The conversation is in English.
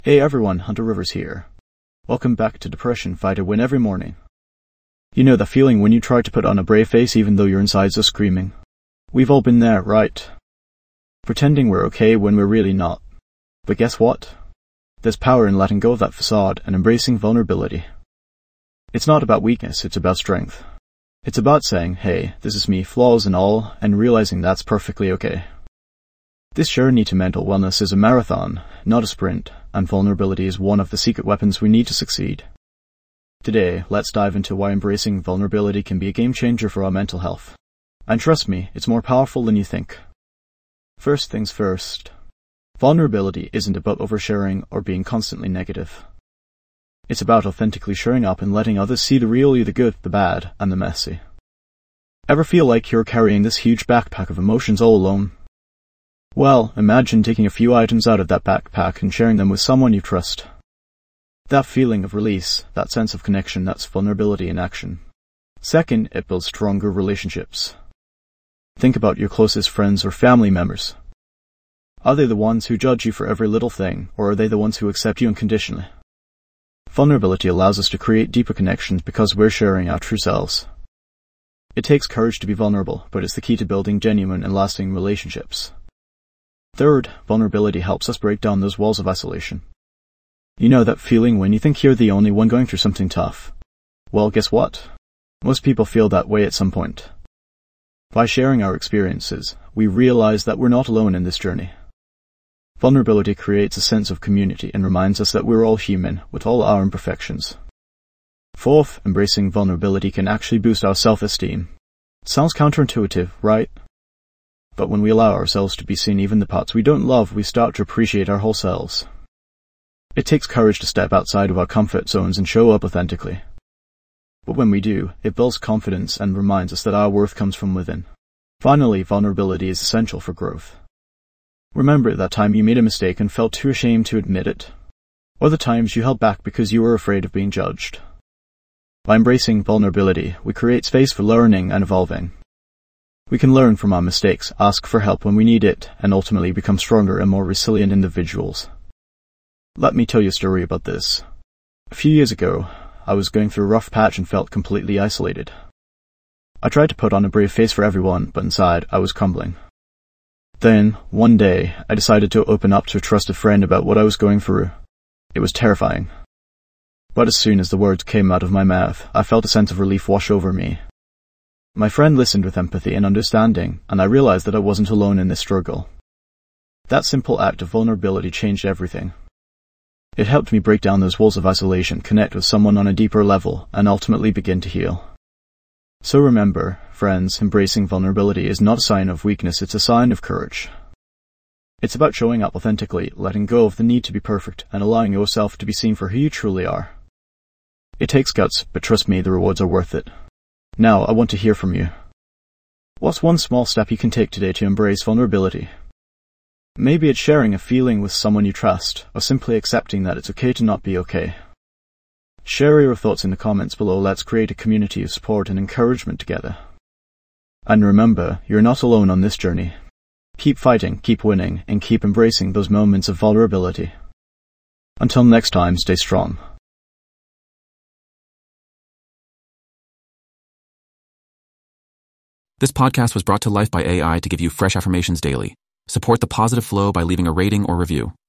Hey everyone, Hunter Rivers here. Welcome back to Depression Fight to Win Every Morning. You know the feeling when you try to put on a brave face even though your insides are screaming. We've all been there, right? Pretending we're okay when we're really not. But guess what? There's power in letting go of that facade and embracing vulnerability. It's not about weakness, it's about strength. It's about saying, hey, this is me, flaws and all, and realizing that's perfectly okay. This journey to mental wellness is a marathon, not a sprint, and vulnerability is one of the secret weapons we need to succeed. Today, let's dive into why embracing vulnerability can be a game changer for our mental health. And trust me, it's more powerful than you think. First things first. Vulnerability isn't about oversharing or being constantly negative. It's about authentically showing up and letting others see the real you, the good, the bad, and the messy. Ever feel like you're carrying this huge backpack of emotions all alone? Well, imagine taking a few items out of that backpack and sharing them with someone you trust. That feeling of release, that sense of connection, that's vulnerability in action. Second, it builds stronger relationships. Think about your closest friends or family members. Are they the ones who judge you for every little thing, or are they the ones who accept you unconditionally? Vulnerability allows us to create deeper connections because we're sharing our true selves. It takes courage to be vulnerable, but it's the key to building genuine and lasting relationships. Third, vulnerability helps us break down those walls of isolation. You know that feeling when you think you're the only one going through something tough? Well, guess what? Most people feel that way at some point. By sharing our experiences, we realize that we're not alone in this journey. Vulnerability creates a sense of community and reminds us that we're all human, with all our imperfections. Fourth, embracing vulnerability can actually boost our self-esteem. Sounds counterintuitive, right? But when we allow ourselves to be seen, even the parts we don't love, we start to appreciate our whole selves. It takes courage to step outside of our comfort zones and show up authentically. But when we do, it builds confidence and reminds us that our worth comes from within. Finally, vulnerability is essential for growth. Remember that time you made a mistake and felt too ashamed to admit it, or the times you held back because you were afraid of being judged. By embracing vulnerability, we create space for learning and evolving. We can learn from our mistakes, ask for help when we need it, and ultimately become stronger and more resilient individuals. Let me tell you a story about this. A few years ago, I was going through a rough patch and felt completely isolated. I tried to put on a brave face for everyone, but inside, I was crumbling. Then, one day, I decided to open up to a trusted friend about what I was going through. It was terrifying. But as soon as the words came out of my mouth, I felt a sense of relief wash over me. My friend listened with empathy and understanding, and I realized that I wasn't alone in this struggle. That simple act of vulnerability changed everything. It helped me break down those walls of isolation, connect with someone on a deeper level, and ultimately begin to heal. So remember, friends, embracing vulnerability is not a sign of weakness, it's a sign of courage. It's about showing up authentically, letting go of the need to be perfect, and allowing yourself to be seen for who you truly are. It takes guts, but trust me, the rewards are worth it. Now, I want to hear from you. What's one small step you can take today to embrace vulnerability? Maybe it's sharing a feeling with someone you trust, or simply accepting that it's okay to not be okay. Share your thoughts in the comments below. Let's create a community of support and encouragement together. And remember, you're not alone on this journey. Keep fighting, keep winning, and keep embracing those moments of vulnerability. Until next time, stay strong. This podcast was brought to life by AI to give you fresh affirmations daily. Support the positive flow by leaving a rating or review.